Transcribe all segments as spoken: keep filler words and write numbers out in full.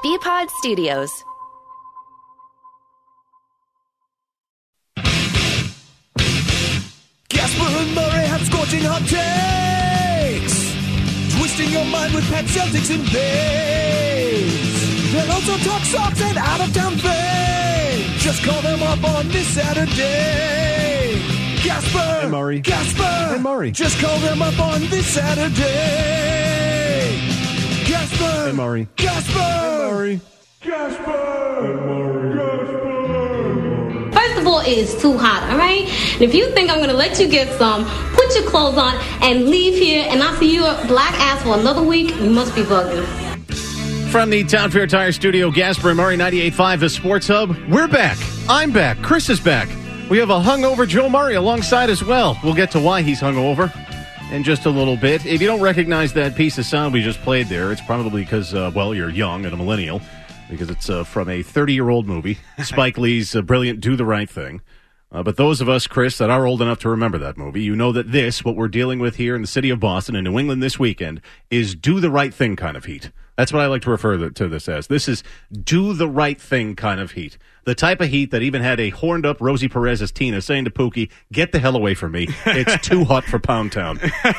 B-Pod Studios. Gasper and Murray have scorching hot takes, twisting your mind with pet Celtics and Bays. They'll also talk socks and out-of-town fame. Just call them up on this Saturday. Gasper and Murray. Gasper and Murray. Just call them up on this Saturday. Gasper and Murray. Gasper and Murray. Gasper and Murray. First of all, it is too hot, all right? And if you think I'm going to let you get some, put your clothes on and leave here, and I see your black ass for another week, you must be bugging. From the Town Fair Tire Studio, Gasper and Murray, ninety-eight point five, the Sports Hub. We're back. I'm back. Chris is back. We have a hungover Joe Murray alongside as well. We'll get to why he's hungover in just a little bit. If you don't recognize that piece of sound we just played there, it's probably because, uh, well, you're young and a millennial. Because it's uh, from a thirty-year-old movie, Spike Lee's uh, brilliant Do the Right Thing. Uh, but those of us, Chris, that are old enough to remember that movie, you know that this, what we're dealing with here in the city of Boston and New England this weekend, is do the right thing kind of heat. That's what I like to refer to this as. This is do the right thing kind of heat. The type of heat that even had a horned-up Rosie Perez as Tina saying to Pookie, get the hell away from me. It's too hot for Pound Town.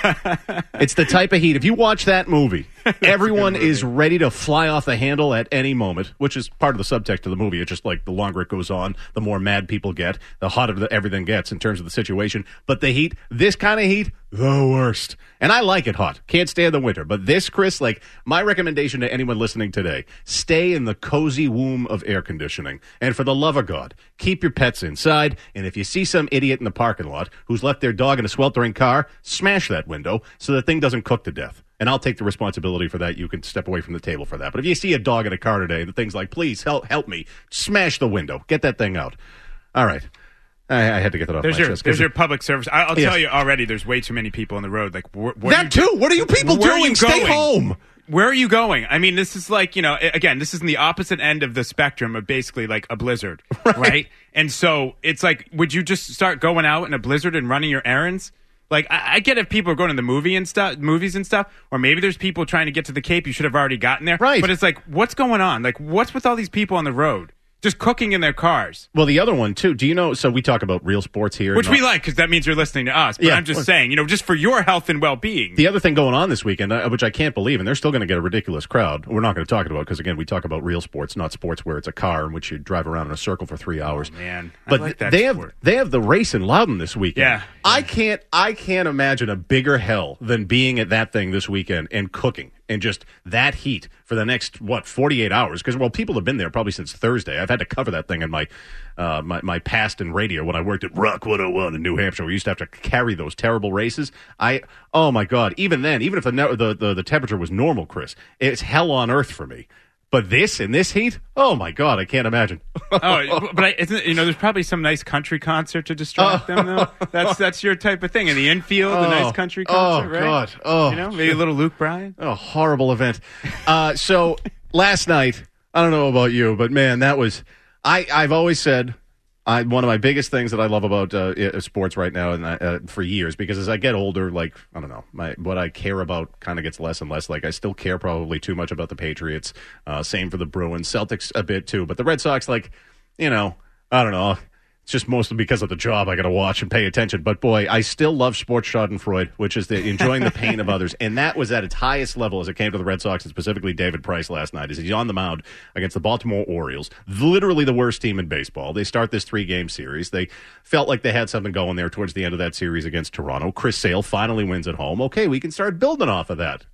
It's the type of heat. If you watch that movie, everyone movie. is ready to fly off the handle at any moment, which is part of the subtext of the movie. It's just like the longer it goes on, the more mad people get, the hotter the, everything gets in terms of the situation. But the heat, this kind of heat, the worst. And I like it hot. Can't stand the winter. But this, Chris, like my recommendation to anyone listening today, stay in the cozy womb of air conditioning. And for the love of God, keep your pets inside. And if you see some idiot in the parking lot who's left their dog in a sweltering car, smash that window so the thing doesn't cook to death. And I'll take the responsibility for that. You can step away from the table for that. But if you see a dog in a car today and the thing's like, please help help me, smash the window. Get that thing out. All right. I, I had to get that off there's my your, chest. There's your public service. I, I'll yes. tell you already, there's way too many people on the road. Like wh- what That you, too? What are you people doing? You Stay going? home. Where are you going? I mean, this is like, you know, again, this is in the opposite end of the spectrum of basically like a blizzard, right? right? And so it's like, would you just start going out in a blizzard and running your errands? Like, I, I get if people are going to the movie and stuff, movies and stuff, or maybe there's people trying to get to the Cape. You should have already gotten there. Right. But it's like, what's going on? Like, what's with all these people on the road? Just cooking in their cars. Well, the other one, too, do you know, so we talk about real sports here. Which we like, because that means you're listening to us. But yeah. I'm just saying, you know, just for your health and well-being. The other thing going on this weekend, uh, which I can't believe, and they're still going to get a ridiculous crowd. We're not going to talk about because, again, we talk about real sports, not sports where it's a car in which you drive around in a circle for three hours. Oh, man. I but like that they sport. have they have the race in Loudon this weekend. Yeah. I can't I can't imagine a bigger hell than being at that thing this weekend and cooking. And just that heat for the next, what, forty-eight hours? Because, well, people have been there probably since Thursday. I've had to cover that thing in my uh, my, my past in radio when I worked at Rock one oh one in New Hampshire. We used to have to carry those terrible races. I, oh, my God. Even then, even if the, the, the, the temperature was normal, Chris, it's hell on earth for me. But this, in this heat, oh, my God, I can't imagine. oh, but I, isn't, you know, there's probably some nice country concert to distract them, though. That's that's your type of thing. In the infield, oh, a nice country concert, oh, right? God. Oh, you know, maybe a little Luke Bryan. Oh, horrible event. Uh, so, last night, I don't know about you, but, man, that was, I, I've always said, I, one of my biggest things that I love about uh, sports right now, and uh, for years, because as I get older, like I don't know, my what I care about kind of gets less and less. Like I still care probably too much about the Patriots. Uh, same for the Bruins, Celtics a bit too, but the Red Sox, like you know, I don't know. It's just mostly because of the job I got to watch and pay attention. But, boy, I still love sports schadenfreude, which is the enjoying the pain of others. And that was at its highest level as it came to the Red Sox, and specifically David Price last night, as he's on the mound against the Baltimore Orioles, literally the worst team in baseball. They start this three-game series. They felt like they had something going there towards the end of that series against Toronto. Chris Sale finally wins at home. Okay, we can start building off of that.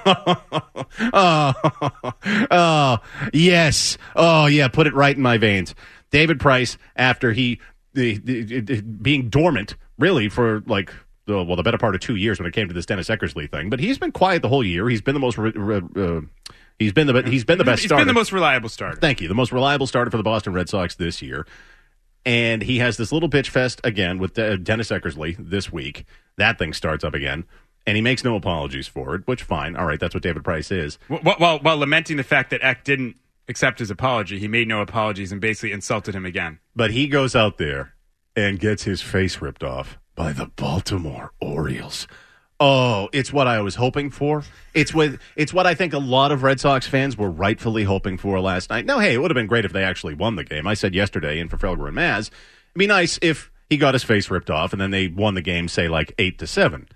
oh, oh, yes. Oh, yeah, put it right in my veins. David Price, after he the, the, the, being dormant, really, for like the, well, the better part of two years when it came to this Dennis Eckersley thing, but he's been quiet the whole year. He's been the most, uh, he's been the he's been the best he's starter. He's been the most reliable starter. Thank you, the most reliable starter for the Boston Red Sox this year. And he has this little pitch fest again with uh, Dennis Eckersley this week. That thing starts up again. And he makes no apologies for it, which fine. All right, that's what David Price is. While, while, while lamenting the fact that Eck didn't accept his apology, he made no apologies and basically insulted him again. But he goes out there and gets his face ripped off by the Baltimore Orioles. Oh, it's what I was hoping for. It's what it's what I think a lot of Red Sox fans were rightfully hoping for last night. Now, hey, it would have been great if they actually won the game. I said yesterday in for Felger and Maz, it'd be nice if he got his face ripped off and then they won the game, say, like eight to seven.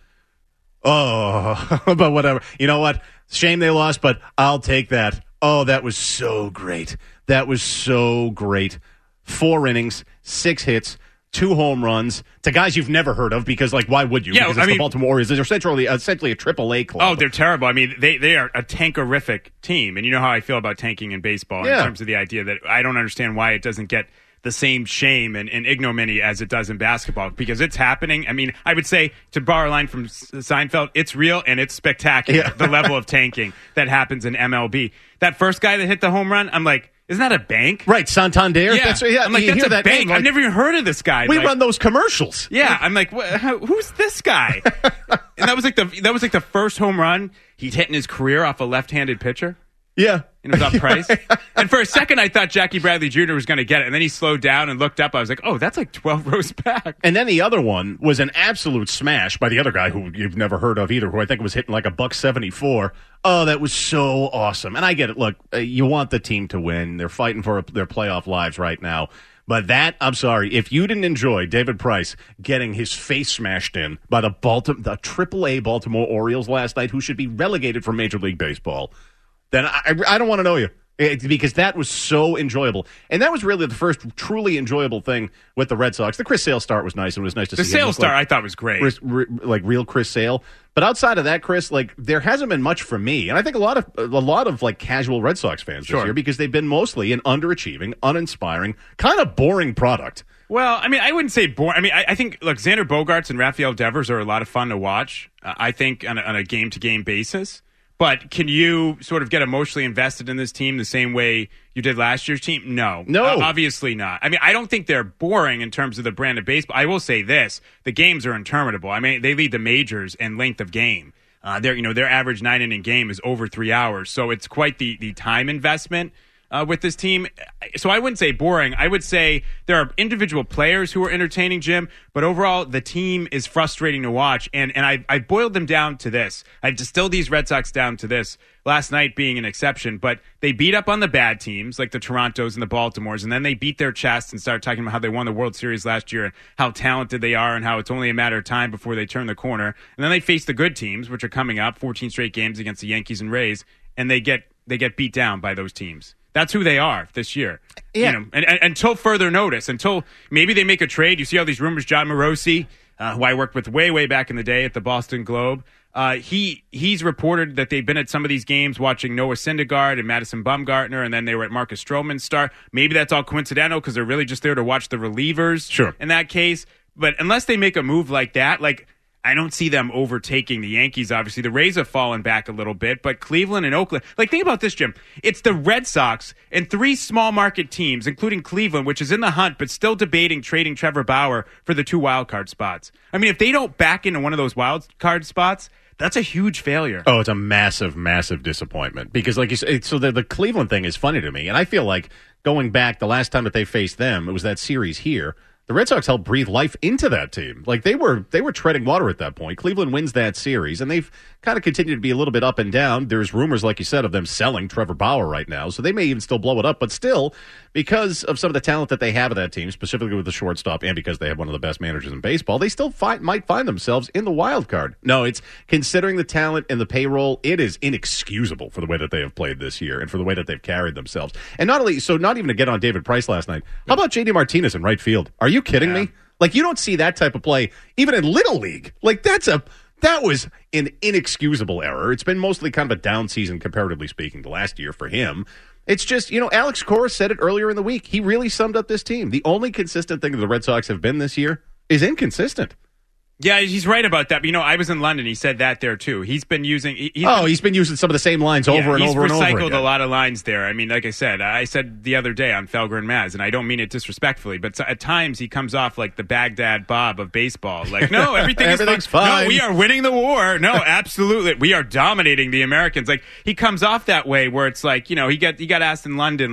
Oh, but whatever. You know what? Shame they lost, but I'll take that. Oh, that was so great. That was so great. Four innings, six hits, two home runs to guys you've never heard of because, like, why would you? Yeah, because it's I the mean, Baltimore Orioles. They're essentially, essentially a triple A club. Oh, they're terrible. I mean, they, they are a tankerific team, and you know how I feel about tanking in baseball Yeah. in terms of the idea that I don't understand why it doesn't get the same shame and, and ignominy as it does in basketball because it's happening. I mean, I would say, to borrow a line from Seinfeld, it's real and it's spectacular, Yeah. the level of tanking that happens in M L B. That first guy that hit the home run, I'm like, isn't that a bank? Right, Santander. Yeah, That's, yeah I'm like, you that's hear a that bank. name, like, I've never even heard of this guy. we Like, run those commercials. yeah, I'm like, wh- how- who's this guy? And that was like the that was like the first home run he'd hit in his career off a left-handed pitcher. Yeah. And it was up Price. And for a second, I thought Jackie Bradley Junior was going to get it. And then he slowed down and looked up. I was like, oh, that's like twelve rows back. And then the other one was an absolute smash by the other guy who you've never heard of either, who I think was hitting like a buck seventy-four. Oh, that was so awesome. And I get it. Look, uh, you want the team to win. They're fighting for their playoff lives right now. But that, I'm sorry, if you didn't enjoy David Price getting his face smashed in by the Baltimore, the triple A Baltimore Orioles last night, who should be relegated from Major League Baseball, then I, I don't want to know you. It, because that was so enjoyable. And that was really the first truly enjoyable thing with the Red Sox. The Chris Sale start was nice. It was nice to The see Sale him. start Like, I thought was great. Chris, re, like real Chris Sale. But outside of that, Chris, like there hasn't been much for me. And I think a lot of a lot of like casual Red Sox fans Sure. this year because they've been mostly an underachieving, uninspiring, kind of boring product. Well, I mean, I wouldn't say boring. I mean, I, I think, look, Xander Bogaerts and Rafael Devers are a lot of fun to watch, uh, I think, on a, on a game-to-game basis. But can you sort of get emotionally invested in this team the same way you did last year's team? No. No. Uh, obviously not. I mean, I don't think they're boring in terms of the brand of baseball. I will say this. The games are interminable. I mean, they lead the majors in length of game. Uh, their, you know, their average nine-inning game is over three hours. So it's quite the, the time investment uh, with this team. So I wouldn't say boring. I would say there are individual players who are entertaining, Jim, but overall the team is frustrating to watch. And and I I boiled them down to this. I've distilled these Red Sox down to this, last night being an exception. But they beat up on the bad teams like the Torontos and the Baltimores, and then they beat their chest and started talking about how they won the World Series last year and how talented they are and how it's only a matter of time before they turn the corner. And then they face the good teams, which are coming up, fourteen straight games against the Yankees and Rays, and they get they get beat down by those teams. That's who they are this year. Yeah. You know, and, and, until further notice, until maybe they make a trade. You see all these rumors. John Morosi, uh, who I worked with way, way back in the day at the Boston Globe, uh, he he's reported that they've been at some of these games watching Noah Syndergaard and Madison Bumgarner, and then they were at Marcus Stroman's start. Maybe that's all coincidental because they're really just there to watch the relievers. Sure. In that case, but unless they make a move like that, like, I don't see them overtaking the Yankees, obviously. The Rays have fallen back a little bit, but Cleveland and Oakland... Like, think about this, Jim. It's the Red Sox and three small market teams, including Cleveland, which is in the hunt, but still debating trading Trevor Bauer for the two wild card spots. I mean, if they don't back into one of those wild card spots, that's a huge failure. Oh, it's a massive, massive disappointment. Because, like you said, so the, the Cleveland thing is funny to me. And I feel like going back, the last time that they faced them, it was that series here. The Red Sox helped breathe life into that team. Like they were they were treading water at that point. Cleveland wins that series, and they've kind of continued to be a little bit up and down. There's rumors, like you said, of them selling Trevor Bauer right now, so they may even still blow it up. But still, because of some of the talent that they have at that team, specifically with the shortstop, and because they have one of the best managers in baseball, they still find, might find themselves in the wild card. No, it's considering the talent and the payroll, it is inexcusable for the way that they have played this year and for the way that they've carried themselves. And not only so, not even to get on David Price last night. How about J D Martinez in right field? Are you kidding Yeah. me? Like, you don't see that type of play even in Little League. Like, that's a that was an inexcusable error. It's been mostly kind of a down season, comparatively speaking, to last year for him. It's just, you know, Alex Cora said it earlier in the week. He really summed up this team. The only consistent thing that the Red Sox have been this year is inconsistent. Yeah, he's right about that. But, you know, I was in London. He said that there, too. He's been using... He, he's oh, been, he's been using some of the same lines over yeah, and over and over again. He's recycled a lot of lines there. I mean, like I said, I said the other day on Felger and Maz, and I don't mean it disrespectfully, but at times he comes off like the Baghdad Bob of baseball. Like, no, everything is Everything's fine. fine. No, we are winning the war. No, absolutely. We are dominating the Americans. Like, he comes off that way where it's like, you know, he got, he got asked in London, like,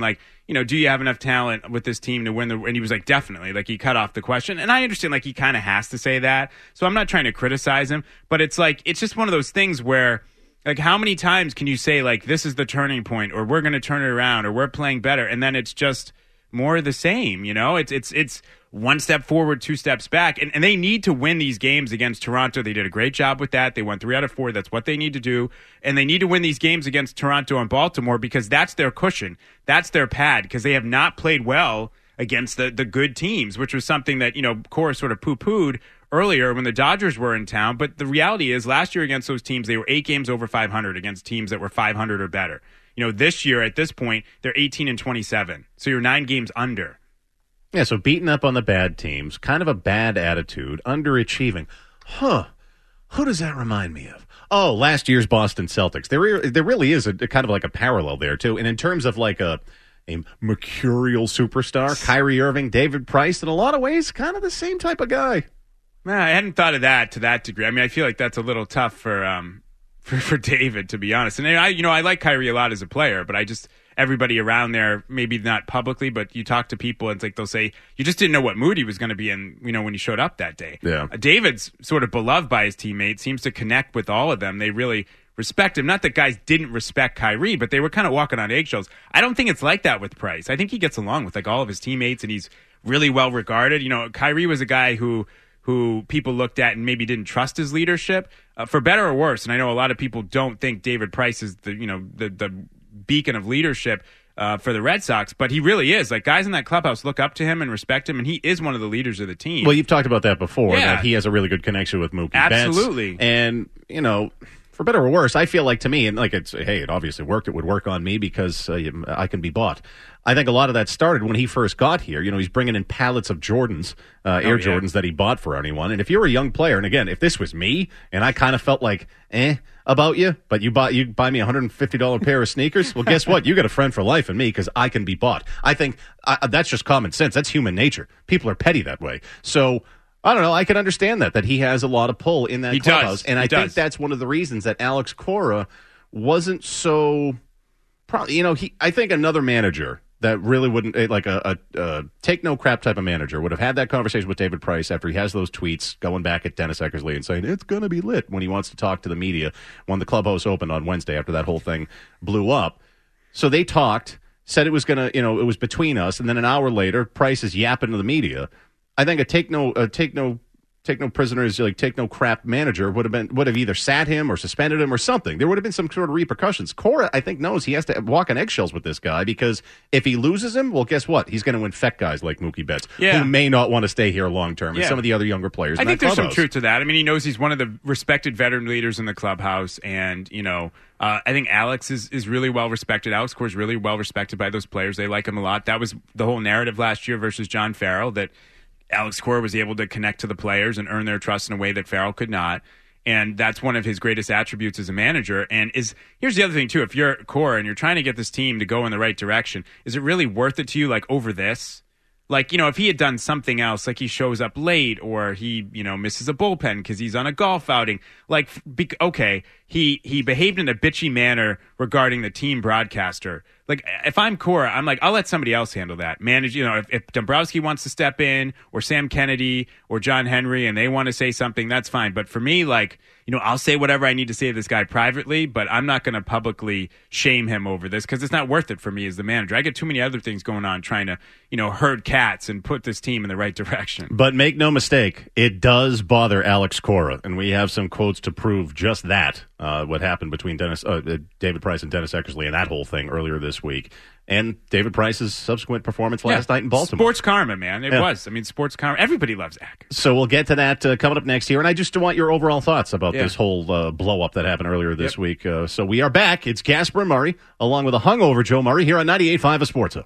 you know, do you have enough talent with this team to win the, and he was like, definitely, like he cut off the question. And I understand like he kind of has to say that. So I'm not trying to criticize him, but it's like, it's just one of those things where like how many times can you say like, this is the turning point, or we're going to turn it around, or we're playing better. And then it's just more of the same, you know, it's, it's, it's one step forward, two steps back. And, and they need to win these games against Toronto. They did a great job with that. They won three out of four. That's what they need to do. And they need to win these games against Toronto and Baltimore because that's their cushion. That's their pad because they have not played well against the, the good teams, which was something that, you know, Cora sort of poo-pooed earlier when the Dodgers were in town. But the reality is last year against those teams, they were eight games over five hundred against teams that were five hundred or better. You know, this year at this point, they're eighteen and twenty-seven. So you're nine games under. Yeah, so beating up on the bad teams, kind of a bad attitude, underachieving. Huh. Who does that remind me of? Oh, last year's Boston Celtics. There, re- there really is a, a kind of like a parallel there, too. And in terms of like a, a mercurial superstar, Kyrie Irving, David Price, in a lot of ways, kind of the same type of guy. Man, I hadn't thought of that to that degree. I mean, I feel like that's a little tough for um for, for David, to be honest. And I, you know, I like Kyrie a lot as a player, but I just... everybody around there, maybe not publicly, but you talk to people and it's like they'll say, you just didn't know what mood he was going to be in, you know, when he showed up that day. Yeah. Uh, David's sort of beloved by his teammates, seems to connect with all of them. They really respect him. Not that guys didn't respect Kyrie, but they were kind of walking on eggshells. I don't think it's like that with Price. I think he gets along with like all of his teammates and he's really well regarded. You know, Kyrie was a guy who who people looked at and maybe didn't trust his leadership, uh, for better or worse. And I know a lot of people don't think David Price is the, you know, the the beacon of leadership uh, for the Red Sox, but he really is. Like, guys in that clubhouse look up to him and respect him, and he is one of the leaders of the team. Well, you've talked about that before, Yeah. that he has a really good connection with Mookie Absolutely. Betts. And, you know, for better or worse, I feel like to me, and like it's, hey, it obviously worked. It would work on me because uh, I can be bought. I think a lot of that started when he first got here. You know, he's bringing in pallets of Jordans, uh, Air Oh, yeah. Jordans that he bought for anyone. And if you're a young player, and again, if this was me, and I kind of felt like, eh, about you, but you buy you buy me a one hundred fifty dollars pair of sneakers, well, guess what? You got a friend for life in me because I can be bought. I think I, that's just common sense. That's human nature. People are petty that way. So, I don't know. I can understand that, that he has a lot of pull in that He clubhouse. does. And He I think does. that's one of the reasons that Alex Cora wasn't so, probably, you know, he. I think another manager that really wouldn't, eh, like a, a, a take no crap type of manager, would have had that conversation with David Price after he has those tweets going back at Dennis Eckersley and saying, it's going to be lit, when he wants to talk to the media when the clubhouse opened on Wednesday after that whole thing blew up. So they talked, said it was going to, you know, it was between us, and then an hour later, Price is yapping to the media. I think a take no, a take no, take no prisoners, like take no crap manager would have been would have either sat him or suspended him or something. There would have been some sort of repercussions. Cora, I think, knows he has to walk on eggshells with this guy because if he loses him, well, guess what? He's going to infect guys like Mookie Betts, Yeah. who may not want to stay here long term, and Yeah. some of the other younger players. I in think that there's some clubhouse. truth to that. I mean, he knows he's one of the respected veteran leaders in the clubhouse, and you know, uh, I think Alex is is really well respected. Alex Cora is really well respected by those players. They like him a lot. That was the whole narrative last year versus John Farrell, that Alex Cora was able to connect to the players and earn their trust in a way that Farrell could not. And that's one of his greatest attributes as a manager. And is here's the other thing, too. If you're Cora and you're trying to get this team to go in the right direction, is it really worth it to you, like, over this? Like, you know, if he had done something else, like he shows up late or he, you know, misses a bullpen because he's on a golf outing, like, be, okay, he, he behaved in a bitchy manner regarding the team broadcaster. Like, if I'm Cora, I'm like, I'll let somebody else handle that. Manage, you know, if, if Dombrowski wants to step in or Sam Kennedy or John Henry and they want to say something, that's fine. But for me, like, you know, I'll say whatever I need to say to this guy privately, but I'm not going to publicly shame him over this because it's not worth it for me as the manager. I get too many other things going on trying to, you know, herd cats and put this team in the right direction. But make no mistake, it does bother Alex Cora, and we have some quotes to prove just that. Uh, what happened between Dennis, uh, David Price and Dennis Eckersley and that whole thing earlier this week, and David Price's subsequent performance last Yeah. night in Baltimore. Sports karma, man. It Yeah. was. I mean, sports karma. Everybody loves Ack. So we'll get to that uh, coming up next year, and I just want your overall thoughts about Yeah. this whole uh, blow-up that happened earlier this Yep. week. Uh, so we are back. It's Gasper and Murray, along with a hungover Joe Murray, here on ninety-eight point five of Sports Hub.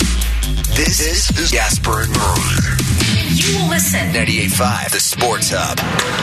This is Gasper and Murray. You will listen. ninety-eight point five, the Sports Hub.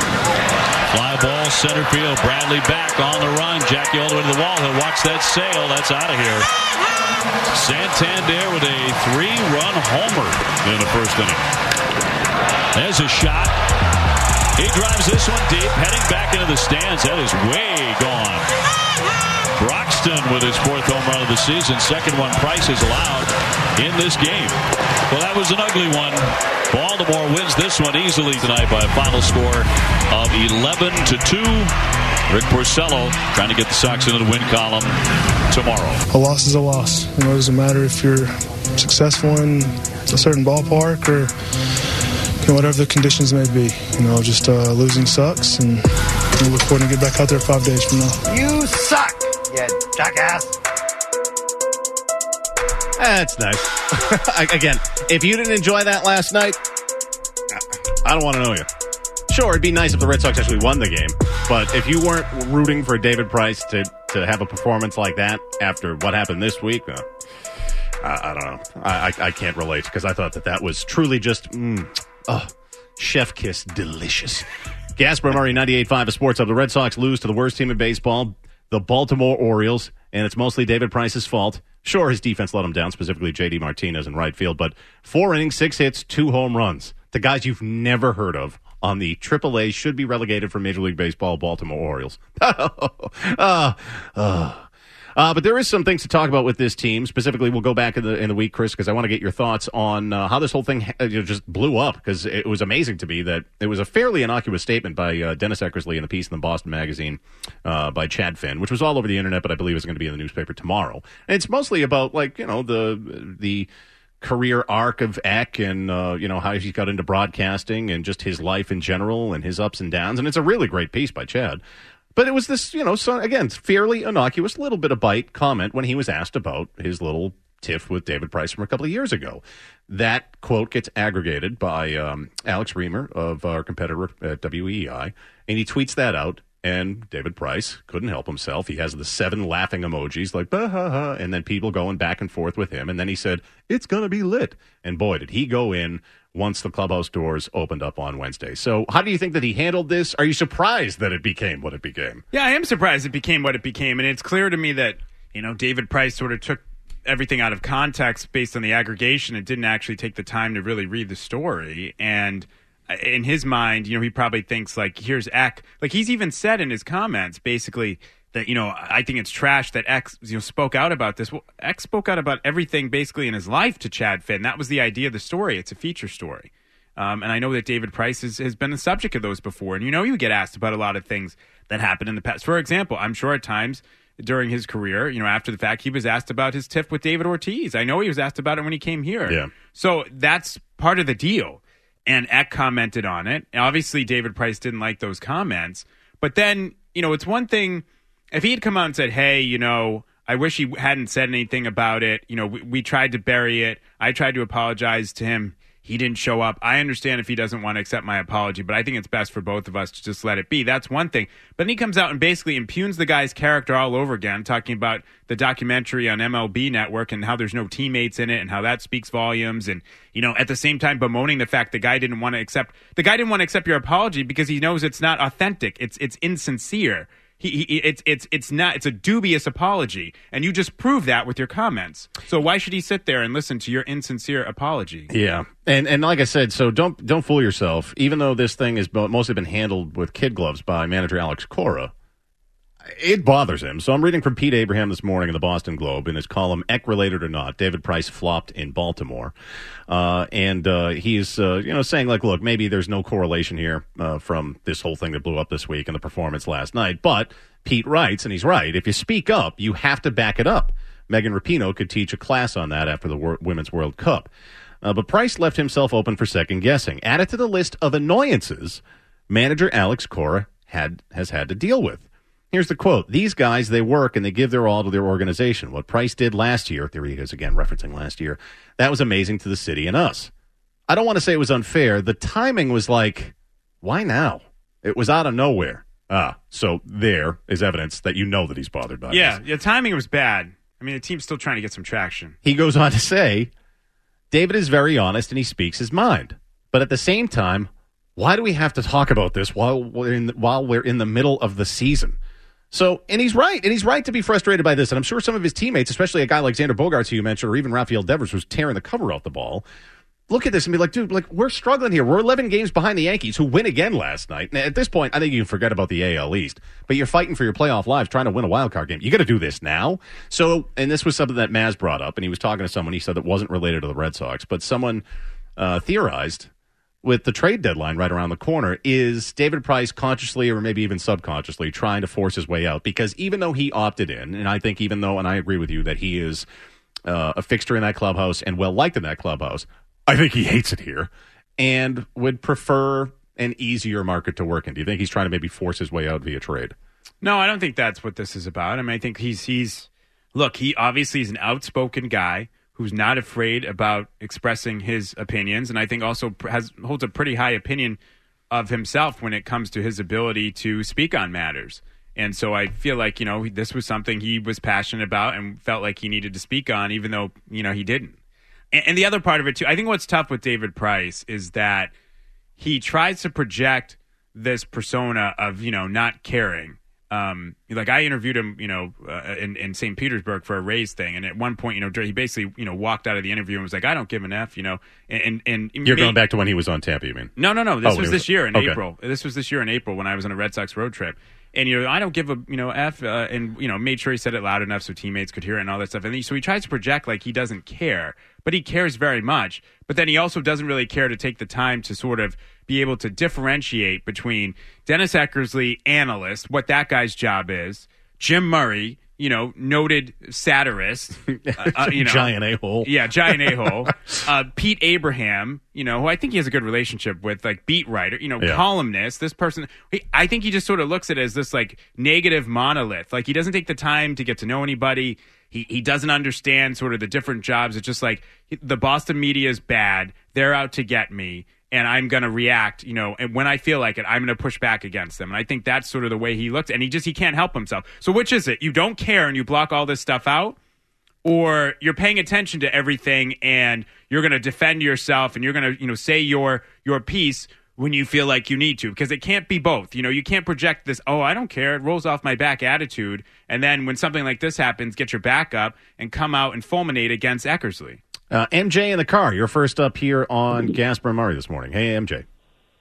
Fly ball, center field. Bradley back on the run. Jackie all the way to the wall. He'll watch that sail. That's out of here. Santander with a three-run homer in the first inning. There's a shot. He drives this one deep, heading back into the stands. That is way gone. Broxton with his fourth home run of the season. Second one Price is allowed. in this game. Well, that was an ugly one. Baltimore wins this one easily tonight by a final score of eleven to two. Rick Porcello trying to get the Sox into the win column tomorrow. A loss is a loss. You know, it doesn't matter if you're successful in a certain ballpark or you know, whatever the conditions may be. You know, just uh, losing sucks, and we look forward to get back out there five days from now. You suck, you jackass. That's nice. Again, if you didn't enjoy that last night, I don't want to know you. Sure, it'd be nice if the Red Sox actually won the game, but if you weren't rooting for David Price to, to have a performance like that after what happened this week, uh, I, I don't know. I, I, I can't relate because I thought that that was truly just, mm, oh, chef kiss delicious. Gasper Murray, ninety-eight point five, a Sports Hub. The Red Sox lose to the worst team in baseball, the Baltimore Orioles, and it's mostly David Price's fault. Sure, his defense let him down, specifically J D Martinez in right field, but four innings, six hits, two home runs. The guys you've never heard of on the triple A should be relegated from Major League Baseball Baltimore Orioles. uh, uh. Uh, but there is some things to talk about with this team. Specifically, we'll go back in the in the week, Chris, because I want to get your thoughts on uh, how this whole thing uh, you know, just blew up. Because it was amazing to me that it was a fairly innocuous statement by uh, Dennis Eckersley in the piece in the Boston Magazine uh, by Chad Finn, which was all over the internet, but I believe is going to be in the newspaper tomorrow. And it's mostly about, like, you know, the the career arc of Eck and, uh, you know, how he got into broadcasting and just his life in general and his ups and downs. And it's a really great piece by Chad. But it was this, you know, so again, fairly innocuous, little bit of bite comment when he was asked about his little tiff with David Price from a couple of years ago. That quote gets aggregated by um, Alex Reamer of our competitor at W E E I, and he tweets that out. And David Price couldn't help himself. He has the seven laughing emojis, like, bah, ha, ha, and then people going back and forth with him. And then he said, it's going to be lit. And boy, did he go in once the clubhouse doors opened up on Wednesday. So how do you think that he handled this? Are you surprised that it became what it became? Yeah, I am surprised it became what it became. And it's clear to me that, you know, David Price sort of took everything out of context based on the aggregation and didn't actually take the time to really read the story. And in his mind, you know, he probably thinks, like, here's Eck. Like, he's even said in his comments, basically, that, you know, I think it's trash that Eck, you know, spoke out about this. Well, Eck spoke out about everything basically in his life to Chad Finn. That was the idea of the story. It's a feature story. Um, and I know that David Price has, has been the subject of those before. And, you know, you get asked about a lot of things that happened in the past. For example, I'm sure at times during his career, you know, after the fact, he was asked about his tiff with David Ortiz. I know he was asked about it when he came here. Yeah. So that's part of the deal. And Eck commented on it. Obviously, David Price didn't like those comments. But then, you know, it's one thing if he had come out and said, hey, you know, I wish he hadn't said anything about it. You know, we, we tried to bury it. I tried to apologize to him. He didn't show up. I understand if he doesn't want to accept my apology, but I think it's best for both of us to just let it be. That's one thing. But then he comes out and basically impugns the guy's character all over again, talking about the documentary on M L B Network and how there's no teammates in it and how that speaks volumes. And, you know, at the same time bemoaning the fact the guy didn't want to accept the guy didn't want to accept your apology because he knows it's not authentic. It's it's insincere. He, he, it's it's it's not it's a dubious apology, and you just prove that with your comments. So why should he sit there and listen to your insincere apology? Yeah, and and like I said, so don't don't fool yourself. Even though this thing has mostly been handled with kid gloves by manager Alex Cora, it bothers him. So I'm reading from Pete Abraham this morning in the Boston Globe in his column, Eck related or not, David Price flopped in Baltimore. Uh, and uh, he's, uh, you know, saying, like, look, maybe there's no correlation here uh, from this whole thing that blew up this week and the performance last night. But Pete writes, and he's right, if you speak up, you have to back it up. Megan Rapinoe could teach a class on that after the Wor- Women's World Cup. Uh, but Price left himself open for second guessing. Added to the list of annoyances manager Alex Cora had has had to deal with. Here's the quote. These guys, they work and they give their all to their organization. What Price did last year, there he is again referencing last year, that was amazing to the city and us. I don't want to say it was unfair. The timing was like, why now? It was out of nowhere. Ah, so there is evidence that you know that he's bothered by yeah, this. Yeah, the timing was bad. I mean, the team's still trying to get some traction. He goes on to say, David is very honest and he speaks his mind. But at the same time, why do we have to talk about this while we're in, while we're in the middle of the season? So, and he's right, and he's right to be frustrated by this. And I'm sure some of his teammates, especially a guy like Xander Bogaerts, who you mentioned, or even Rafael Devers, was tearing the cover off the ball. look at this and be like, dude, like we're struggling here. We're eleven games behind the Yankees, who win again last night. And at this point, I think you can forget about the A L East. But you're fighting for your playoff lives, trying to win a wild card game. You got to do this now. So, and this was something that Maz brought up, and he was talking to someone. He said that wasn't related to the Red Sox, but someone uh, theorized with the trade deadline right around the corner, is David Price consciously or maybe even subconsciously trying to force his way out? Because even though he opted in, and I think even though, and I agree with you, that he is uh, a fixture in that clubhouse and well-liked in that clubhouse, I think he hates it here and would prefer an easier market to work in. Do you think he's trying to maybe force his way out via trade? No, I don't think that's what this is about. I mean, I think he's, he's look, he obviously is an outspoken guy who's not afraid about expressing his opinions, and I think also has holds a pretty high opinion of himself when it comes to his ability to speak on matters. And so I feel like, you know, this was something he was passionate about and felt like he needed to speak on, even though, you know, he didn't. And, and the other part of it, too, I think what's tough with David Price is that he tries to project this persona of, you know, not caring. Um, like I interviewed him, you know, uh, in, in Saint Petersburg for a Rays thing. And at one point, you know, he basically, you know, walked out of the interview and was like, I don't give an F, you know, and, and, and you're made, going back to when he was on Tampa, you mean? No, no, no. This oh, was this year in okay. April. This was this year in April when I was on a Red Sox road trip. And, you know, I don't give a, you know, F, uh, and, you know, made sure he said it loud enough so teammates could hear it and all that stuff. And he, so he tries to project like he doesn't care, but he cares very much. But then he also doesn't really care to take the time to sort of be able to differentiate between Dennis Eckersley, analyst, what that guy's job is, Jim Murray, you know, noted satirist, uh, uh, you know, giant a-hole. Yeah, giant a-hole. uh, Pete Abraham, you know, who I think he has a good relationship with, like beat writer, you know, yeah. columnist. This person, he, I think he just sort of looks at it as this like negative monolith. Like he doesn't take the time to get to know anybody. He he doesn't understand sort of the different jobs. It's just like the Boston media is bad. They're out to get me. And I'm going to react, you know, and when I feel like it, I'm going to push back against them. And I think that's sort of the way he looks. And he just, he can't help himself. So which is it? You don't care and you block all this stuff out? Or you're paying attention to everything and you're going to defend yourself and you're going to, you know, say your your piece when you feel like you need to? Because it can't be both. You know, you can't project this, oh, I don't care, it rolls off my back attitude. And then when something like this happens, get your back up and come out and fulminate against Eckersley. Uh, M J in the car, you're first up here on Gasper and Murray this morning. Hey, M J.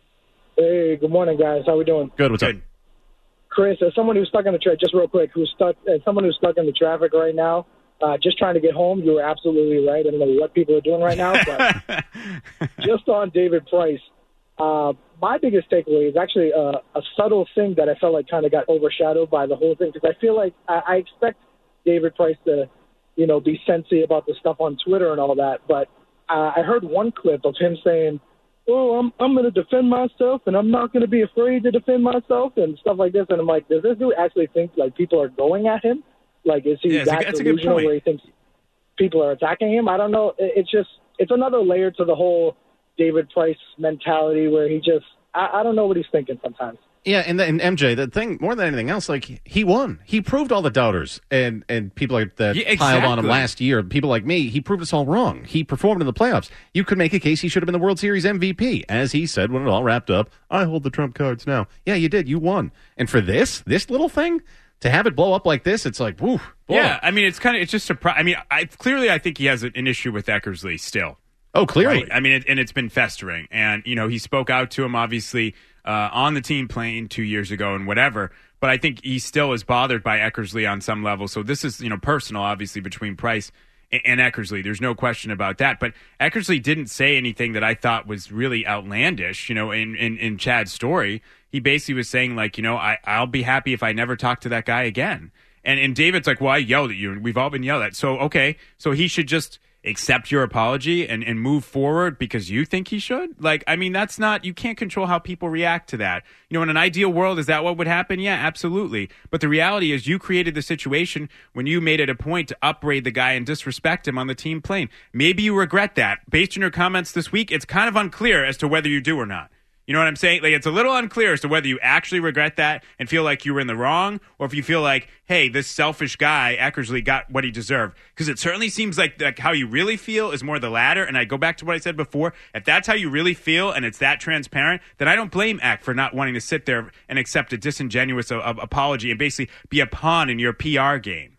Hey, good morning, guys. How we doing? Good. What's Good. up? Chris, as someone who's stuck in the traffic, just real quick, who's stuck, as someone who's stuck in the traffic right now, uh, just trying to get home, you were absolutely right. I don't know what people are doing right now, but just on David Price, uh, my biggest takeaway is actually a, a subtle thing that I felt like kind of got overshadowed by the whole thing, because I feel like I, I expect David Price to, you know, be sensy about the stuff on Twitter and all that. But uh, I heard one clip of him saying, oh, I'm I'm going to defend myself and I'm not going to be afraid to defend myself and stuff like this. And I'm like, does this dude actually think like people are going at him? Like, is he Yeah, that's a- that that's a good delusional point. where he thinks people are attacking him? I don't know. It- It's just, it's another layer to the whole David Price mentality where he just, I, I don't know what he's thinking sometimes. Yeah, and, and M J, the thing, more than anything else, like, he won. He proved all the doubters and, and people like that Yeah, piled on him exactly. last year, people like me, he proved us all wrong. He performed in the playoffs. You could make a case he should have been the World Series M V P. As he said when it all wrapped up, I hold the trump cards now. Yeah, you did. You won. And for this, this little thing, to have it blow up like this, it's like, woo. Boy. Yeah, I mean, it's kind of, it's just surprising. I mean, I, clearly I think he has an issue with Eckersley still. Oh, clearly. Right? I mean, it, and it's been festering. And, you know, he spoke out to him, obviously, uh, on the team plane two years ago and whatever. But I think he still is bothered by Eckersley on some level. So this is, you know, personal, obviously, between Price and, and Eckersley. There's no question about that. But Eckersley didn't say anything that I thought was really outlandish, you know, in, in, in Chad's story. He basically was saying, like, you know, I, I'll be happy if I never talk to that guy again. And, and David's like, well, I yelled at you, and we've all been yelled at. So, okay, so he should just accept your apology and, and move forward because you think he should? Like, I mean, that's not, you can't control how people react to that. You know, in an ideal world, is that what would happen? Yeah, absolutely. But the reality is you created the situation when you made it a point to upbraid the guy and disrespect him on the team plane. Maybe you regret that. Based on your comments this week, it's kind of unclear as to whether you do or not. You know what I'm saying? Like, it's a little unclear as to whether you actually regret that and feel like you were in the wrong, or if you feel like, hey, this selfish guy, Eckersley, got what he deserved. Because it certainly seems like, like how you really feel is more the latter. And I go back to what I said before. If that's how you really feel and it's that transparent, then I don't blame Eck for not wanting to sit there and accept a disingenuous uh, apology and basically be a pawn in your P R game.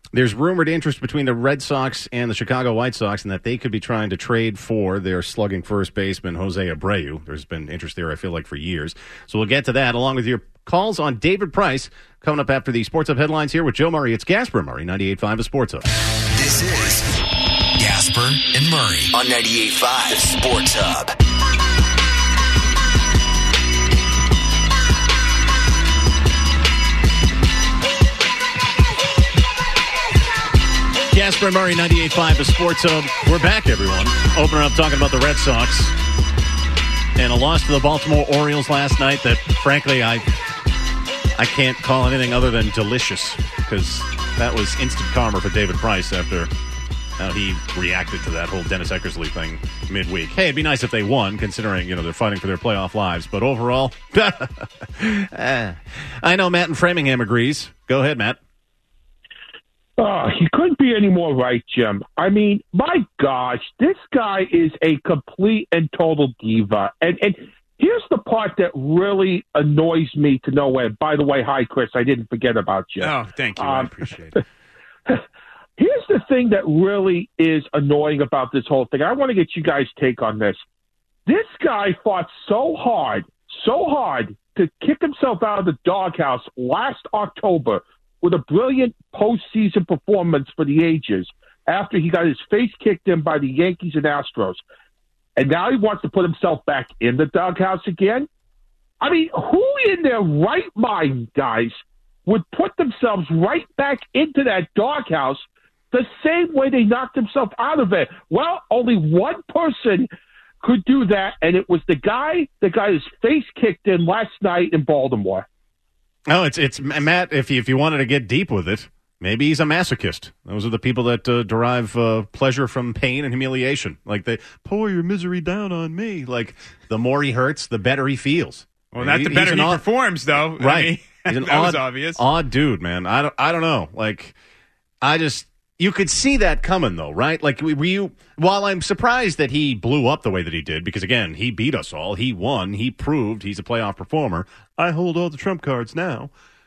There's rumored interest between the Red Sox and the Chicago White Sox, and that they could be trying to trade for their slugging first baseman, Jose Abreu. There's been interest there, I feel like, for years. So we'll get to that, along with your calls on David Price, coming up after the Sports Hub headlines here with Joe Murray. It's Gasper and Murray, ninety-eight point five, the Sports Hub. This is Gasper and Murray on ninety-eight point five, the Sports Hub. Gasper and Murray, ninety-eight point five, the Sports Hub. We're back, everyone. Opening up talking about the Red Sox and a loss to the Baltimore Orioles last night that, frankly, I I can't call anything other than delicious, because that was instant karma for David Price after how he reacted to that whole Dennis Eckersley thing midweek. Hey, it'd be nice if they won, considering, you know, they're fighting for their playoff lives. But overall, I know Matt in Framingham agrees. Go ahead, Matt. Oh, he couldn't be any more right, Jim. I mean, my gosh, this guy is a complete and total diva. And and here's the part that really annoys me to no end. By the way, hi, Chris. I didn't forget about you. Oh, thank you. Um, I appreciate it. Here's the thing that really is annoying about this whole thing. I want to get you guys' take on this. This guy fought so hard, so hard to kick himself out of the doghouse last October with a brilliant postseason performance for the ages after he got his face kicked in by the Yankees and Astros. And now he wants to put himself back in the doghouse again? I mean, who in their right mind, guys, would put themselves right back into that doghouse the same way they knocked themselves out of it? Well, only one person could do that, and it was the guy that got his face kicked in last night in Baltimore. Oh, it's it's Matt. If you, if you wanted to get deep with it, maybe he's a masochist. Those are the people that uh, derive uh, pleasure from pain and humiliation. Like they pour your misery down on me. Like the more he hurts, the better he feels. Well, not the better he odd, performs, though. Right? I mean, he's an that odd, was obvious. Odd dude, man. I don't. I don't know. Like, I just. You could see that coming, though, right? Like, were you, while I'm surprised that he blew up the way that he did, because, again, he beat us all. He won. He proved he's a playoff performer. I hold all the trump cards now.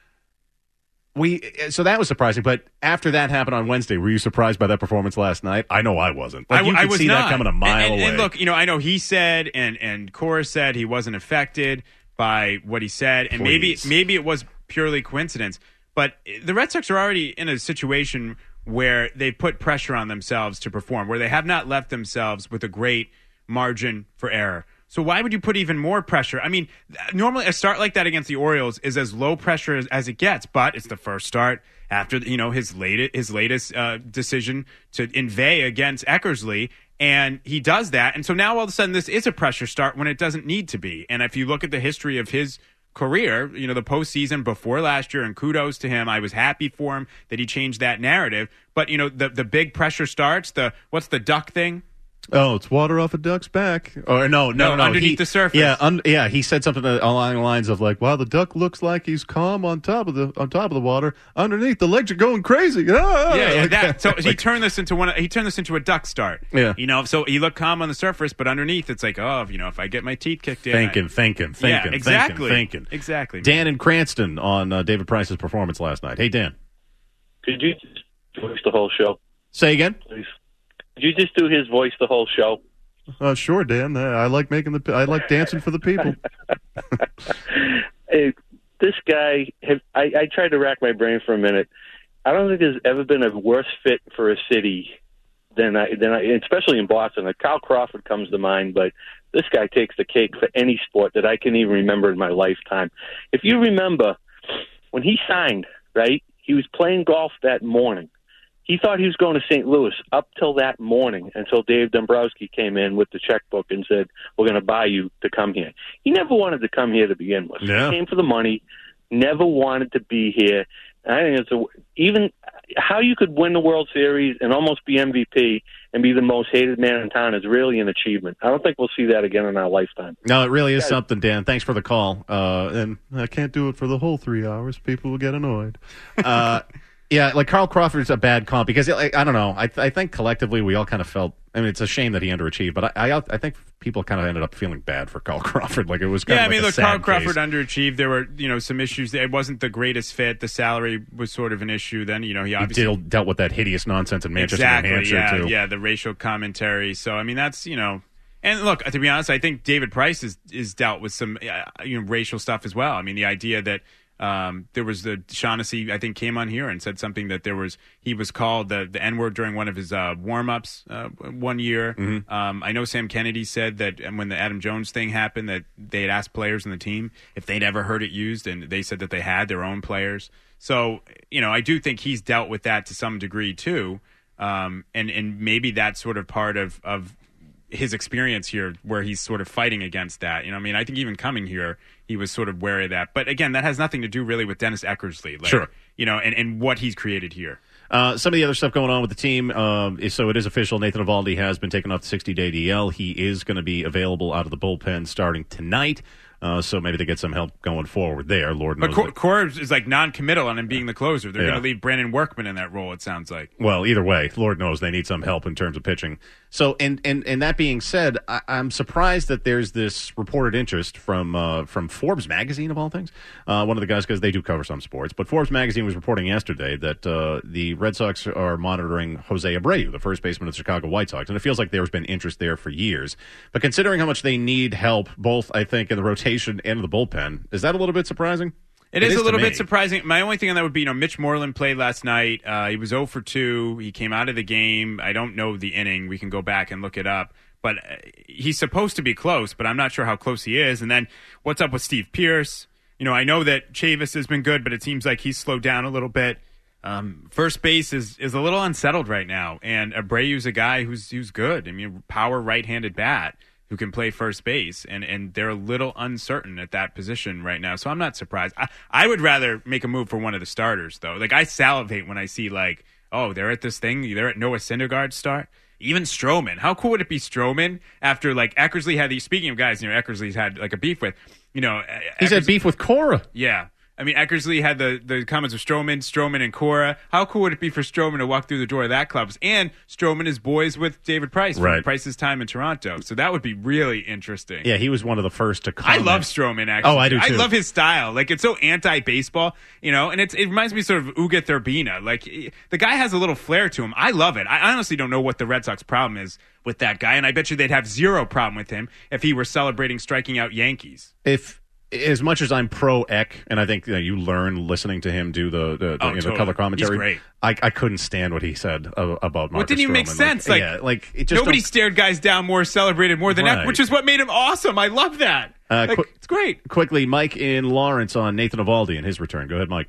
We So that was surprising. But after that happened on Wednesday, were you surprised by that performance last night? I know I wasn't. Like, I, you could I was see not. that coming a mile and, and, away. And look, you know, I know he said, and, and Cora said he wasn't affected by what he said. And Please. maybe maybe it was purely coincidence. But the Red Sox are already in a situation where they put pressure on themselves to perform, where they have not left themselves with a great margin for error. So why would you put even more pressure? I mean, normally a start like that against the Orioles is as low pressure as, as it gets, but it's the first start after, you know, his latest his latest uh, decision to inveigh against Eckersley, and he does that. And so now all of a sudden this is a pressure start when it doesn't need to be. And if you look at the history of his career, you know, the postseason before last year, and kudos to him. I was happy for him that he changed that narrative. But, you know, the the big pressure starts, the what's the duck thing? Oh, it's water off a duck's back. Or no, no, No, no. underneath he, the surface. Yeah, un, yeah. He said something along the lines of like, "Wow, the duck looks like he's calm on top of the on top of the water. Underneath, the legs are going crazy." Ah! Yeah, yeah, Like that. So like, he turned this into one. He turned this into a duck start. Yeah. You know, so he looked calm on the surface, but underneath, it's like, oh, you know, if I get my teeth kicked in, thinking, I, thinking, thinking, yeah, exactly, thinking, thinking. exactly. Dan in Cranston on uh, David Price's performance last night. Hey, Dan. Could you just voice the whole show? Say again. Please. Could you just do his voice the whole show? Uh, sure, Dan. Uh, I like making the. I like dancing for the people. Hey, this guy. Have, I, I tried to rack my brain for a minute. I don't think there's ever been a worse fit for a city than I, than I, especially in Boston. Like Kyle Crawford comes to mind, but this guy takes the cake for any sport that I can even remember in my lifetime. If you remember when he signed, right? He was playing golf that morning. He thought he was going to Saint Louis up till that morning, until Dave Dombrowski came in with the checkbook and said, we're going to buy you to come here. He never wanted to come here to begin with. Yeah. He came for the money, never wanted to be here. And I think it's a, even how you could win the World Series and almost be M V P and be the most hated man in town is really an achievement. I don't think we'll see that again in our lifetime. No, it really is something, Dan. Thanks for the call. Uh, and I can't do it for the whole three hours. People will get annoyed. Uh, Yeah, like Carl Crawford's a bad comp because like, I don't know. I I think collectively we all kind of felt. I mean, it's a shame that he underachieved, but I I, I think people kind of ended up feeling bad for Carl Crawford. Like it was kind yeah. of I mean, like look, a sad Carl Crawford case. underachieved. There were you know some issues. It wasn't the greatest fit. The salary was sort of an issue. Then you know he obviously he dealt, dealt with that hideous nonsense in Manchester, exactly, New Hampshire yeah, too. Yeah, the racial commentary. So I mean, that's you know. And look, to be honest, I think David Price is is dealt with some uh, you know racial stuff as well. I mean, the idea that. Um, there was the Shaughnessy, I think, came on here and said something that there was he was called the, the N-word during one of his uh, warm-ups uh, one year. Mm-hmm. Um, I know Sam Kennedy said that and when the Adam Jones thing happened that they had asked players on the team if they'd ever heard it used, and they said that they had their own players. So, you know, I do think he's dealt with that to some degree too, um, and and maybe that's sort of part of of his experience here where he's sort of fighting against that. You know, I mean, I think even coming here, he was sort of wary of that. But again, that has nothing to do really with Dennis Eckersley. Like, sure. You know, and, and what he's created here. Uh, some of the other stuff going on with the team, um, is, so it is official. Nathan Eovaldi has been taken off the sixty-day D L. He is going to be available out of the bullpen starting tonight. Uh, so maybe they get some help going forward there. Lord knows. But Cor- Corbs is like non-committal on him being the closer. They're Yeah. going to leave Brandon Workman in that role, it sounds like. Well, either way, Lord knows they need some help in terms of pitching. So, and and, and that being said, I, I'm surprised that there's this reported interest from uh, from Forbes magazine, of all things. Uh, one of the guys, because they do cover some sports, but Forbes magazine was reporting yesterday that uh, the Red Sox are monitoring Jose Abreu, the first baseman of the Chicago White Sox, and it feels like there's been interest there for years. But considering how much they need help, both I think in the rotation and in the bullpen, is that a little bit surprising? It, it is, is a little bit surprising. My only thing on that would be, you know, Mitch Moreland played last night. Uh, he was zero for two. He came out of the game. I don't know the inning. We can go back and look it up. But uh, he's supposed to be close, but I'm not sure how close he is. And then what's up with Steve Pearce? You know, I know that Chavis has been good, but it seems like he's slowed down a little bit. Um, first base is, is a little unsettled right now. And Abreu's a guy who's who's good. I mean, power right-handed bat who can play first base, and, and they're a little uncertain at that position right now. So I'm not surprised. I, I would rather make a move for one of the starters, though. Like, I salivate when I see, like, oh, they're at this thing. They're at Noah Syndergaard's start. Even Stroman. How cool would it be Stroman after, like, Eckersley had these, speaking of guys, you know, Eckersley's had, like, a beef with, you know. He's Eckers- had beef with Cora. Yeah. I mean, Eckersley had the, the comments of Stroman, Stroman, and Cora. How cool would it be for Stroman to walk through the door of that club? And Stroman is boys with David Price from Right. Price's time in Toronto. So that would be really interesting. Yeah, he was one of the first to I comment. love Stroman, actually. Oh, I do, too. I love his style. Like, it's so anti-baseball, you know, and it's, it reminds me sort of Uga Thurbina. Like, the guy has a little flair to him. I love it. I honestly don't know what the Red Sox problem is with that guy, and I bet you they'd have zero problem with him if he were celebrating striking out Yankees. If as much as I'm pro Eck, and I think you, know, you learn listening to him do the the, the, Oh, you know, totally. the color commentary. He's great. I, I couldn't stand what he said uh, about Marcus What didn't even make Stroman. sense? Like, yeah, like it just nobody don't- stared guys down more, celebrated more than Eck, Right. which is what made him awesome. I love that. Uh, Like, qu- it's great. Quickly, Mike in Lawrence on Nathan Eovaldi and his return. Go ahead, Mike.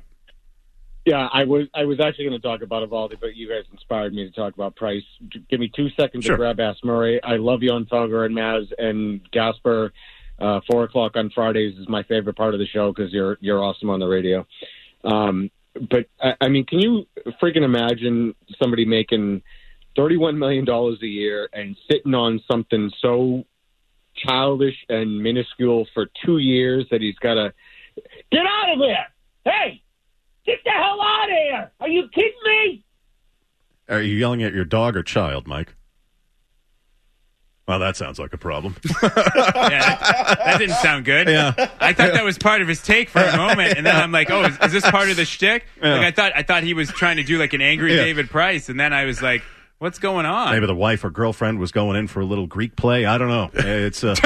Yeah, I was I was actually going to talk about Eovaldi, but you guys inspired me to talk about Price. Give me two seconds Sure. to grab Ask Murray. I love you on Felger and Maz and Gasper. Uh, four o'clock on Fridays is my favorite part of the show because you're you're awesome on the radio. Um, but I, I mean, can you freaking imagine somebody making thirty-one million dollars a year and sitting on something so childish and minuscule for two years that he's got to get out of there? Hey, get the hell out of here! Are you kidding me? Are you yelling at your dog or child, Mike? Well, that sounds like a problem. Yeah, that, that didn't sound good. Yeah. I thought that was part of his take for a moment, and then I'm like, "Oh, is, is this part of the shtick?" Yeah. Like I thought, I thought he was trying to do like an angry Yeah. David Price, and then I was like, "What's going on?" Maybe the wife or girlfriend was going in for a little Greek play. I don't know. It's uh,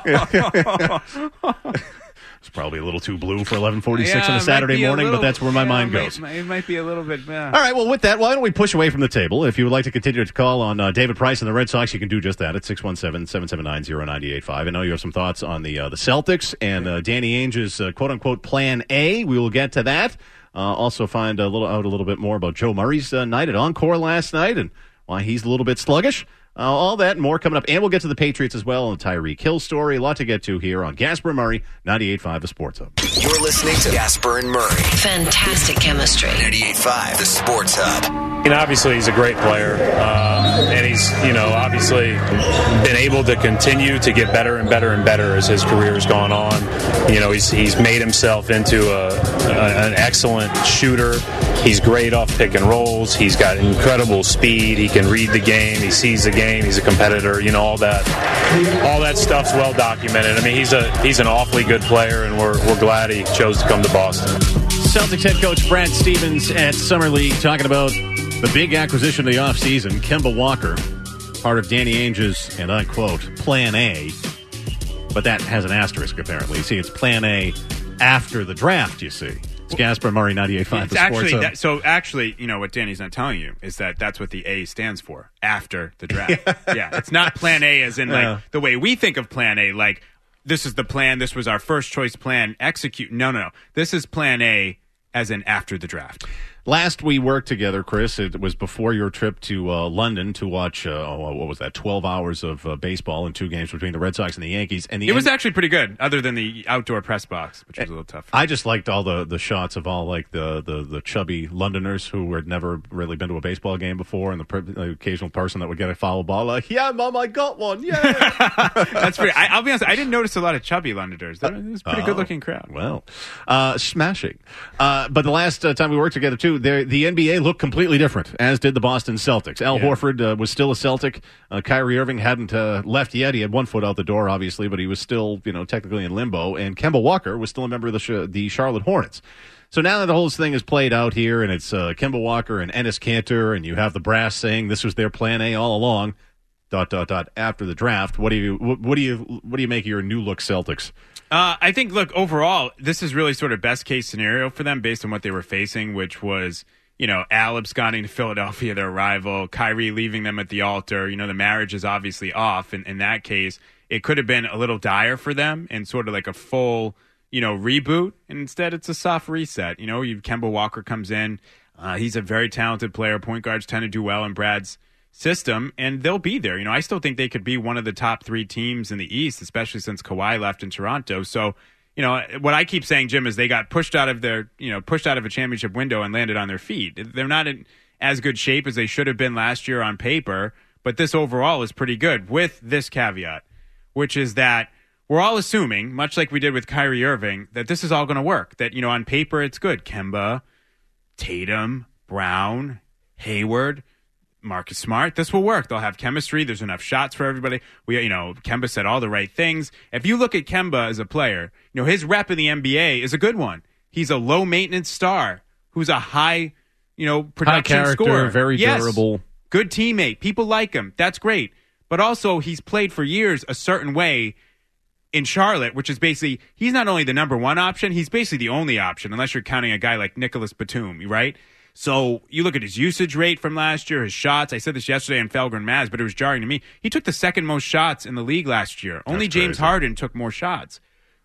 it's probably a little too blue for eleven forty-six Yeah, on it a might Saturday be a morning, little- but that's where my yeah, mind it might- goes. It might be a little bit. Yeah. All right, well, with that, why don't we push away from the table? If you would like to continue to call on uh, David Price and the Red Sox, you can do just that at six one seven, seven seven nine, zero nine eight five. I know you have some thoughts on the uh, the Celtics and uh, Danny Ainge's uh, quote-unquote Plan A. We will get to that. Uh, also find a little out a little bit more about Joe Murray's uh, night at Encore last night and why he's a little bit sluggish. Uh, all that and more coming up. And we'll get to the Patriots as well and the Tyreek Hill story. A lot to get to here on Gasper and Murray, ninety-eight point five The Sports Hub. You're listening to Gasper and Murray. Fantastic chemistry. ninety-eight point five The Sports Hub. And obviously, he's a great player, um, and he's, you know, obviously been able to continue to get better and better and better as his career has gone on. You know, he's he's made himself into a, a an excellent shooter. He's great off pick and rolls. He's got incredible speed. He can read the game. He sees the game. He's a competitor. You know, all that, all that stuff's well documented. I mean, he's a he's an awfully good player, and we're we're glad he chose to come to Boston. Celtics head coach Brad Stevens at Summer League talking about the big acquisition of the offseason, Kemba Walker, part of Danny Ainge's, and I quote, Plan A. But that has an asterisk, apparently. See, it's Plan A after the draft, you see. It's Gasper Murray, ninety-eight point five The actually Sports that, So actually, you know, what Danny's not telling you is that that's what the A stands for, after the draft. Yeah, it's not Plan A as in, like, Yeah. the way we think of Plan A, like, this is the plan, this was our first choice plan, execute. No, no, no. This is Plan A as in after the draft. Last we worked together, Chris, it was before your trip to uh, London to watch, uh, oh, what was that, twelve hours of uh, baseball and two games between the Red Sox and the Yankees. And the It was end- actually pretty good, other than the outdoor press box, which was a little tough. I just liked all the, the shots of all like the, the, the chubby Londoners who had never really been to a baseball game before, and the, per- the occasional person that would get a foul ball like, yeah, Mom, I got one, yeah. That's pretty. I, I'll be honest, I didn't notice a lot of chubby Londoners. It was a pretty Oh, good-looking crowd. Well, uh, smashing. Uh, but the last uh, time we worked together, too, there, the N B A looked completely different, as did the Boston Celtics. Al Yeah. Horford uh, was still a Celtic. Uh, Kyrie Irving hadn't uh, left yet. He had one foot out the door, obviously, but he was still, you know, technically in limbo. And Kemba Walker was still a member of the, sh- the Charlotte Hornets. So now that the whole thing is played out here, and it's uh, Kemba Walker and Enes Kanter, and you have the brass saying this was their plan A all along, dot, dot, dot, after the draft, what do you, what, what do you, what do you make of your new look Celtics? Uh, I think, look, overall, this is really sort of best case scenario for them based on what they were facing, which was, you know, Al absconding to Philadelphia, their rival, Kyrie leaving them at the altar. You know, the marriage is obviously off. And in that case, it could have been a little dire for them and sort of like a full, you know, reboot. And instead, it's a soft reset. You know, you Kemba Walker comes in. Uh, he's a very talented player. Point guards tend to do well in Brad's system, and they'll be there. You know, I still think they could be one of the top three teams in the East, especially since Kawhi left in Toronto. So, you know, what I keep saying, Jim, is they got pushed out of their, you know, pushed out of a championship window and landed on their feet. They're not in as good shape as they should have been last year on paper, but this overall is pretty good with this caveat, which is that we're all assuming, much like we did with Kyrie Irving, that this is all going to work. That, you know, on paper it's good. Kemba, Tatum, Brown, Hayward, Marcus Smart, this will work. They'll have chemistry. There's enough shots for everybody. We, you know, Kemba said all the right things. If you look at Kemba as a player, you know, his rep in the N B A is a good one. He's a low maintenance star who's a high, you know, production High character, scorer. very Yes. durable. Good teammate. People like him. That's great. But also, he's played for years a certain way in Charlotte, which is basically, he's not only the number one option, he's basically the only option, unless you're counting a guy like Nicholas Batum, right? So you look at his usage rate from last year, his shots. I said this yesterday on Felger and Maz, but it was jarring to me. He took the second most shots in the league last year. Only That's James crazy. Harden took more shots.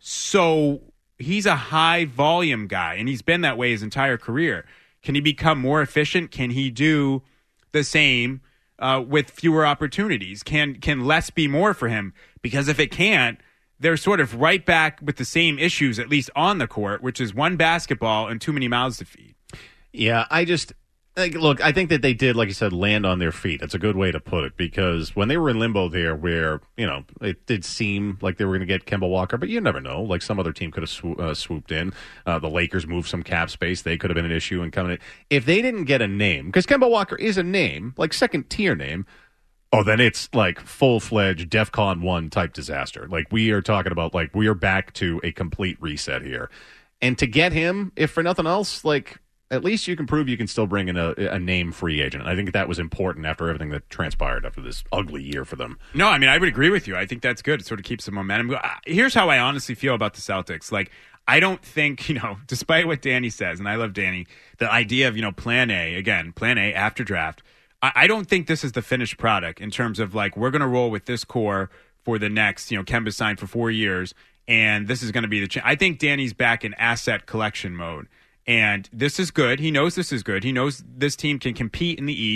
So he's a high volume guy, and he's been that way his entire career. Can he become more efficient? Can he do the same uh, with fewer opportunities? Can can less be more for him? Because if it can't, they're sort of right back with the same issues, at least on the court, which is one basketball and too many mouths to feed. Yeah, I just like, look. I think that they did, like you said, land on their feet. That's a good way to put it, because when they were in limbo there, where you know it did seem like they were going to get Kemba Walker, but you never know. Like some other team could have swo- uh, swooped in. Uh, the Lakers moved some cap space; they could have been an issue and coming in. If they didn't get a name, because Kemba Walker is a name, like second tier name. Oh, then it's like full-fledged DEFCON one type disaster. Like we are talking about, like we are back to a complete reset here. And to get him, if for nothing else, like at least you can prove you can still bring in a, a name free agent. I think that was important after everything that transpired after this ugly year for them. No, I mean, I would agree with you. I think that's good. It sort of keeps the momentum going. Here's how I honestly feel about the Celtics. Like, I don't think, you know, despite what Danny says, and I love Danny, the idea of, you know, plan A, again, plan A after draft, I, I don't think this is the finished product in terms of, like, we're going to roll with this core for the next, you know, Kemba signed for four years, and this is going to be the ch- I think Danny's back in asset collection mode. And this is good. He knows this is good. He knows this team can compete in the East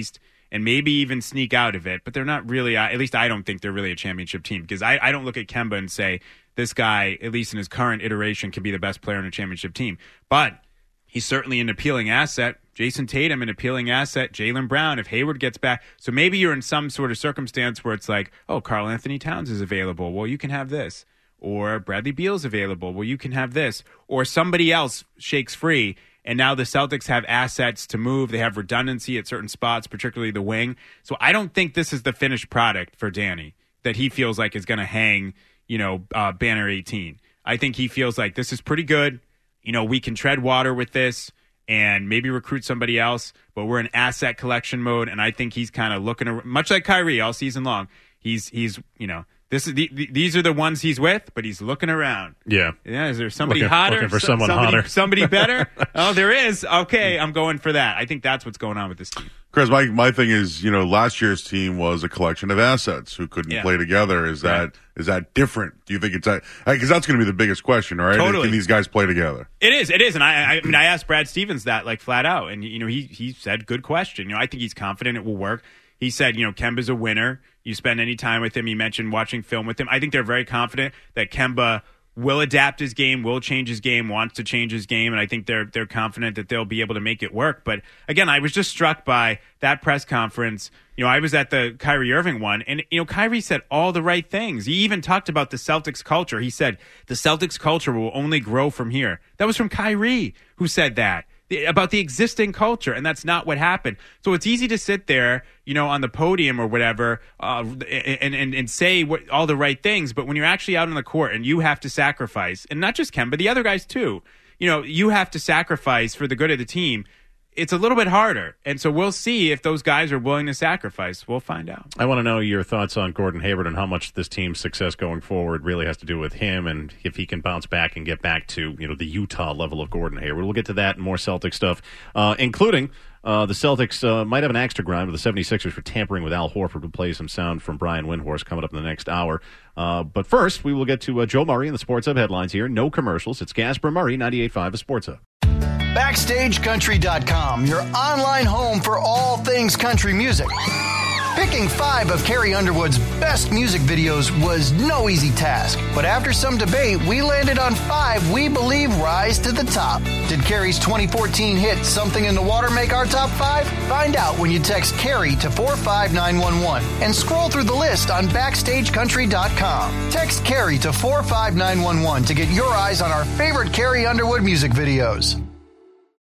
and maybe even sneak out of it. But they're not really, at least I don't think they're really a championship team, because I, I don't look at Kemba and say this guy, at least in his current iteration, can be the best player in a championship team. But he's certainly an appealing asset. Jason Tatum, an appealing asset. Jaylen Brown, if Hayward gets back. So maybe you're in some sort of circumstance where it's like, oh, Karl Anthony Towns is available. Well, you can have this. Or Bradley Beal's available. Well, you can have this. Or somebody else shakes free, and now the Celtics have assets to move. They have redundancy at certain spots, particularly the wing. So I don't think this is the finished product for Danny that he feels like is going to hang, you know, uh, banner eighteen. I think he feels like this is pretty good. You know, we can tread water with this and maybe recruit somebody else, but we're in asset collection mode, and I think he's kind of looking around, much like Kyrie all season long. He's, he's you know, this is the, the, these are the ones he's with, but he's looking around. Yeah. Yeah, is there somebody looking, hotter? Looking for So, someone somebody, hotter. Somebody better? Oh, there is. Okay, I'm going for that. I think that's what's going on with this team. Chris, my, my thing is, you know, last year's team was a collection of assets who couldn't Yeah. play together. Is Right. that is that different? Do you think it's because that's going to be the biggest question, right? Totally. Can these guys play together? It is. It is. And I, I mean, I asked Brad Stevens that like flat out, and you know, he he said, "Good question." You know, I think he's confident it will work. He said, you know, Kemba's a winner. You spend any time with him. He mentioned watching film with him. I think they're very confident that Kemba will adapt his game, will change his game, wants to change his game, and I think they're they're confident that they'll be able to make it work. But again, I was just struck by that press conference. You know, I was at the Kyrie Irving one, and you know, Kyrie said all the right things. He even talked about the Celtics culture. He said the Celtics culture will only grow from here. That was from Kyrie, who said that about the existing culture, and that's not what happened. So it's easy to sit there, you know, on the podium or whatever, uh, and, and and say what, all the right things, but when you're actually out on the court and you have to sacrifice, and not just Kemba, the other guys too, you know, you have to sacrifice for the good of the team, it's a little bit harder. And so we'll see if those guys are willing to sacrifice. We'll find out. I want to know your thoughts on Gordon Hayward and how much this team's success going forward really has to do with him, and if he can bounce back and get back to, you know, the Utah level of Gordon Hayward. We'll get to that and more Celtic stuff, uh, including uh, the Celtics uh, might have an axe to grind with the seventy-sixers for tampering with Al Horford. We'll play some sound from Brian Windhorst coming up in the next hour. Uh, but first, we will get to uh, Joe Murray and the Sports Hub headlines here. No commercials. It's Gasper Murray, ninety-eight point five, the Sports Hub. Backstage Country dot com, your online home for all things country music. Picking five of Carrie Underwood's best music videos was no easy task, but after some debate, we landed on five we believe rise to the top. Did Carrie's twenty fourteen hit Something in the Water make our top five? Find out when you text Carrie to four five nine one one and scroll through the list on Backstage Country dot com. Text Carrie to four five nine one one to get your eyes on our favorite Carrie Underwood music videos.